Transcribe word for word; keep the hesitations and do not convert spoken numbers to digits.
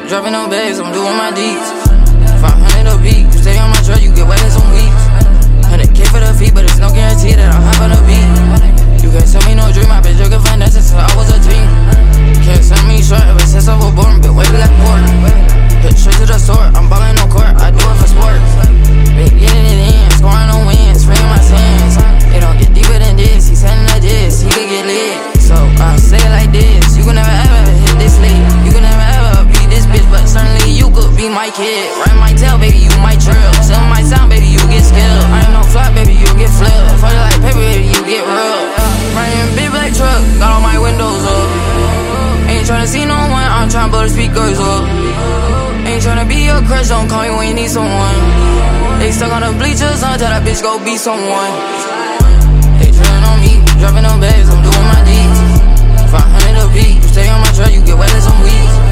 dropping no bags, I'm doing my deeds. five hundred a beat, you stay on my track, you get wet as some weeks. one hundred K for the feet, but it's no guarantee that I'll hop on the beat. You can't sell me no dream, I bet you can find that since I was a teen. Can't sell me short ever since I was born, been waiting like pork. Hit straight to the sword, I'm ballin' no court, I do it for sport. Been getting it in, scoring no wins, freeing my sins. It don't get deeper than this, he's sending like this, he could get lit. So I say it like this, you can never ever hit this late. You can never ever be this bitch, but certainly you could be my kid. Right my tail, baby, you might trill. Sell my sound, baby, you get skilled. I ain't no flop, baby, you get flipped. Fuck it like paper, baby, you get real. Riding big black truck, got all my windows up. Ain't tryna see no one, I'm tryna blow the speakers up. Ain't tryna be your crush, don't call me when you need someone. They stuck on the bleachers, I'll tell that bitch go be someone. They trillin' on me, dropping no bags, I'm doing my deeds. five hundred a beat, you stay on my track, you get wet as some weeds.